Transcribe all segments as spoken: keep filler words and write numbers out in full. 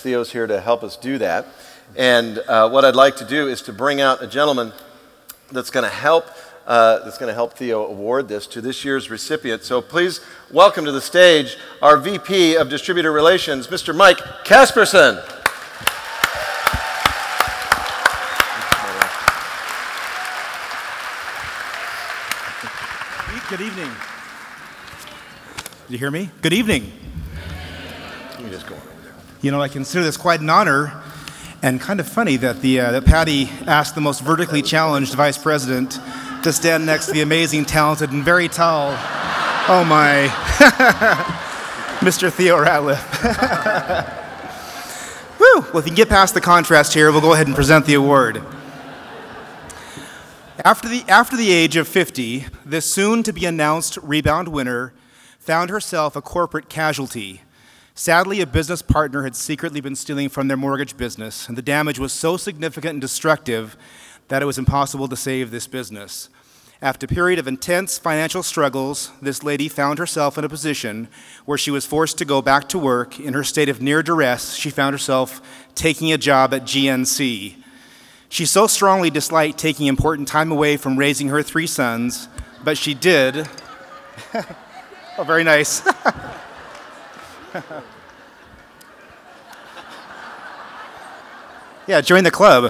Theo's here to help us do that. And uh, what I'd like to do is to bring out a gentleman that's going to help uh, that's going to help Theo award this to this year's recipient. So please welcome to the stage our V P of Distributor Relations, Mister Mike Casperson. Good evening. Did you hear me? Good evening. You just go on over there. You know, I consider this quite an honor, and kind of funny that the uh, that Patty asked the most vertically challenged vice president to stand next to the amazing, talented, and very tall, oh my, Mister Theo Ratliff. Woo! Well, if you can get past the contrast here, we'll go ahead and present the award. After the, after the age of fifty, this soon-to-be-announced Rebound winner found herself a corporate casualty. Sadly, a business partner had secretly been stealing from their mortgage business, and the damage was so significant and destructive that it was impossible to save this business. After a period of intense financial struggles, this lady found herself in a position where she was forced to go back to work. In her state of near duress, she found herself taking a job at G N C. She so strongly disliked taking important time away from raising her three sons, but she did. Oh, very nice. Yeah, join the club.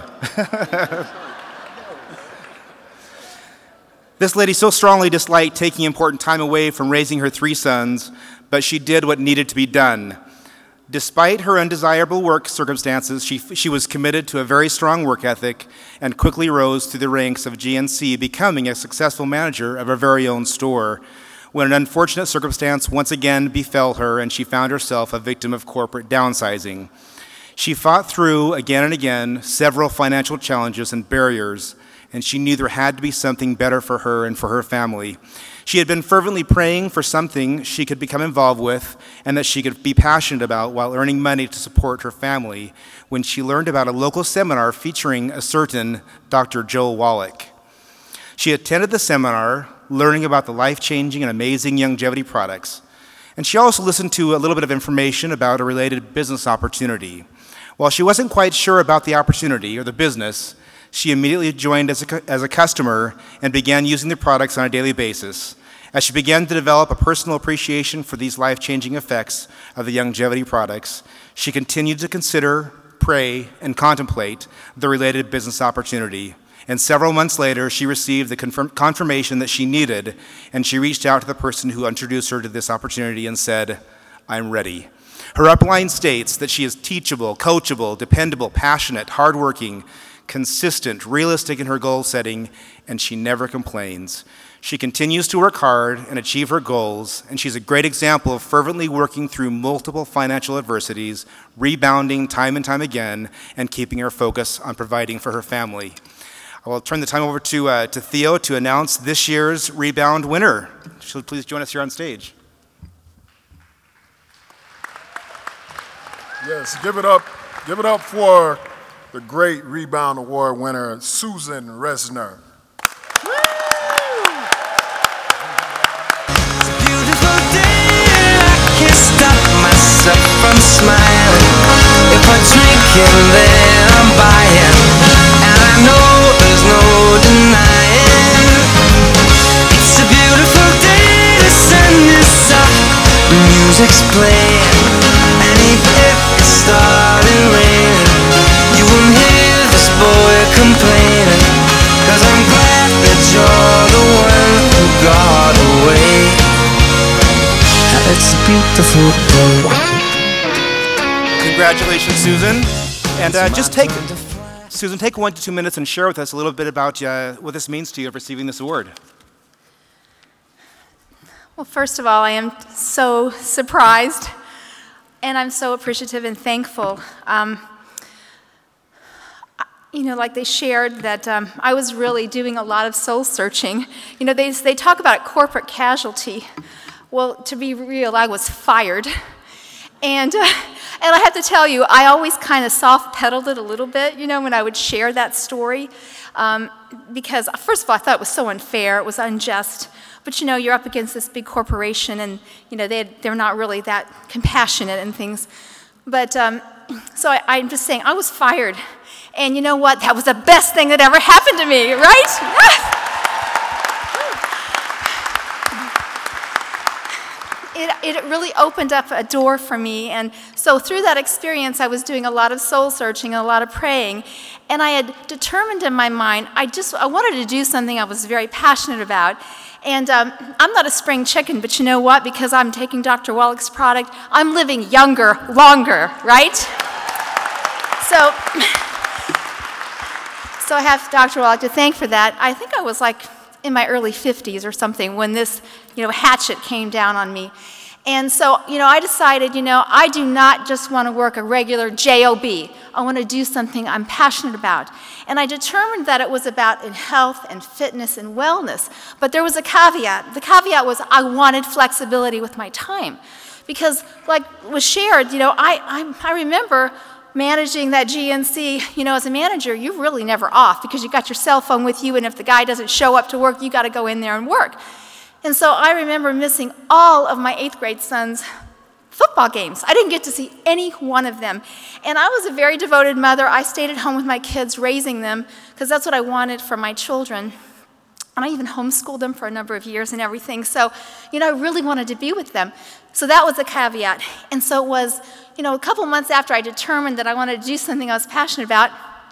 This lady so strongly disliked taking important time away from raising her three sons, but she did what needed to be done. Despite her undesirable work circumstances, she, she was committed to a very strong work ethic and quickly rose through the ranks of G N C, becoming a successful manager of her very own store, when an unfortunate circumstance once again befell her and she found herself a victim of corporate downsizing. She fought through, again and again, several financial challenges and barriers, and she knew there had to be something better for her and for her family. She had been fervently praying for something she could become involved with and that she could be passionate about while earning money to support her family when she learned about a local seminar featuring a certain Doctor Joe Wallach. She attended the seminar, learning about the life-changing and amazing longevity products, and she also listened to a little bit of information about a related business opportunity. While she wasn't quite sure about the opportunity or the business, she immediately joined as a, as a customer and began using the products on a daily basis. As she began to develop a personal appreciation for these life-changing effects of the longevity products, she continued to consider, pray, and contemplate the related business opportunity. And several months later, she received the confirm- confirmation that she needed, and she reached out to the person who introduced her to this opportunity and said, "I'm ready." Her upline states that she is teachable, coachable, dependable, passionate, hardworking, consistent, realistic in her goal setting, and she never complains. She continues to work hard and achieve her goals, and she's a great example of fervently working through multiple financial adversities, rebounding time and time again, and keeping her focus on providing for her family. I will turn the time over to, uh, to Theo to announce this year's Rebound winner. She'll please join us here on stage. Yes, give it up, give it up for the great Rebound Award winner, Susan Resner. It's a beautiful day, I can't stop myself from smiling. If I drink it, then I'm buying, and I know there's no denying. It's a beautiful day, the sun is up, the music's playing, and even if it started raining, you won't hear this boy complaining, 'cause I'm glad that you're the one who got away. It's a beautiful day. Congratulations, Susan. And uh, just take, Susan, take one to two minutes and share with us a little bit about uh, what this means to you of receiving this award. Well, first of all, I am so surprised, and I'm so appreciative and thankful. Um, you know, like they shared that um, I was really doing a lot of soul searching. You know, they, they talk about corporate casualty. Well, to be real, I was fired. And, uh, and I have to tell you, I always kind of soft-pedaled it a little bit, you know, when I would share that story. Um, because, first of all, I thought it was so unfair, it was unjust. But, you know, you're up against this big corporation, and, you know, they, they're not really that compassionate and things. But, um, so I, I'm just saying, I was fired. And you know what? That was the best thing that ever happened to me, right? It, it really opened up a door for me. And so through that experience, I was doing a lot of soul searching and a lot of praying. And I had determined in my mind, I just, I wanted to do something I was very passionate about. And um, I'm not a spring chicken, but you know what? Because I'm taking Doctor Wallach's product, I'm living younger, longer, right? So, so I have Doctor Wallach to thank for that. I think I was like in my early fifties or something when this, you know, hatchet came down on me. And so, you know, I decided, you know, I do not just want to work a regular job. I want to do something I'm passionate about. And I determined that it was about in health and fitness and wellness. But there was a caveat. The caveat was I wanted flexibility with my time. Because like was shared, you know, I, I, I remember managing that G N C, you know, as a manager, you're really never off because you got your cell phone with you, and if the guy doesn't show up to work, you got to go in there and work. And so I remember missing all of my eighth grade son's football games. I didn't get to see any one of them. And I was a very devoted mother. I stayed at home with my kids, raising them, because that's what I wanted for my children. And I even homeschooled them for a number of years and everything. So, you know, I really wanted to be with them. So that was a caveat. And so it was, you know, a couple months after I determined that I wanted to do something I was passionate about,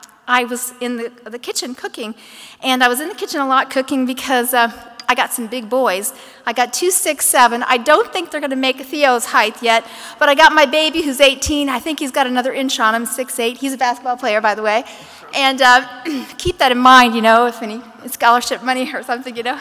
I was in the, the kitchen cooking. And I was in the kitchen a lot cooking because uh, I got some big boys. I got two, six, seven. I don't think they're going to make Theo's height yet, but I got my baby who's eighteen. I think he's got another inch on him, six, eight. He's a basketball player, by the way. And uh, keep that in mind, you know, if any scholarship money or something, you know.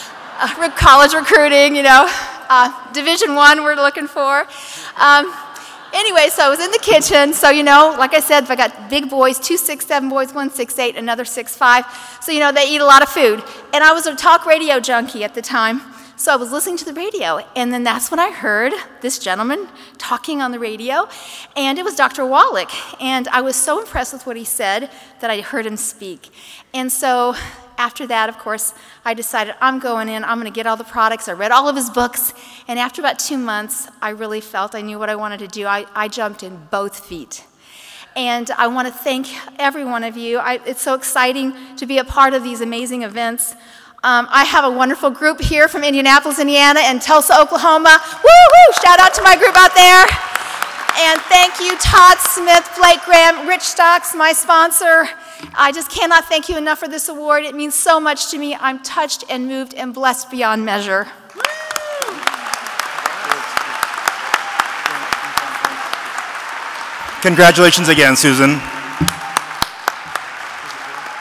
Uh, college recruiting, you know. Uh, Division One we're looking for. Um, anyway, so I was in the kitchen. So, you know, like I said, I got big boys, two six seven boys, one six eight, another six five. So, you know, they eat a lot of food. And I was a talk radio junkie at the time. So I was listening to the radio, and then that's when I heard this gentleman talking on the radio, and it was Doctor Wallach. And I was so impressed with what he said that I heard him speak. And so after that, of course, I decided I'm going in, I'm going to get all the products. I read all of his books, and after about two months, I really felt I knew what I wanted to do. I, I jumped in both feet. And I want to thank every one of you. I, it's so exciting to be a part of these amazing events. Um, I have a wonderful group here from Indianapolis, Indiana, and Tulsa, Oklahoma. Woo-hoo! Shout out to my group out there. And thank you, Todd Smith, Blake Graham, Rich Stocks, my sponsor. I just cannot thank you enough for this award. It means so much to me. I'm touched and moved and blessed beyond measure. Congratulations again, Susan.